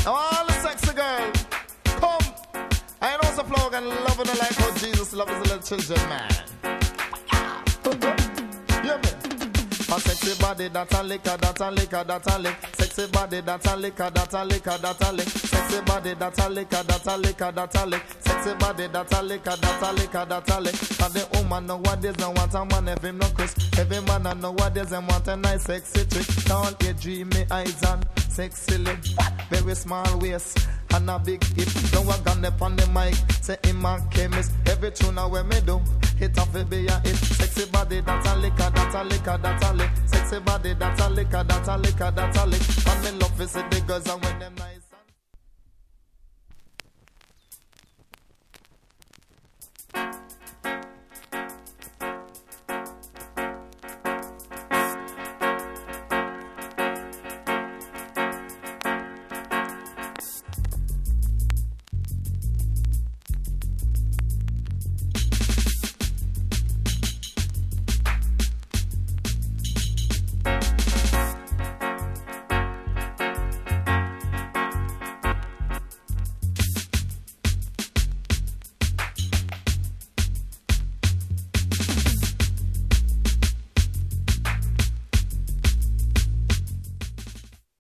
Now all the sexy girls, come. I know the flow and loving it like how Jesus loves his little children, man. Yeah, man. A sexy body that a liquor, that a liquor, that a lick. Sexy body that a liquor, that a liquor, that a lick. Sexy body that a liquor, that a liquor, that a lick. Sexy body that a liquor, that a liquor, that a lick. And the woman nowadays don't want a man if him no Chris. Every man nowadays them want a nice sexy trick. Tall, you dreamy eyes and sexy lips. Very small waist and a big hip. Don't walk on up on the mic, say him a chemist. Every tune when me do, hit off it be a hit. Sexy body that a liquor, that a liquor, that a lick. Sexy body that a liquor, that a liquor, that a lick. And me love to see the girls and when them nice.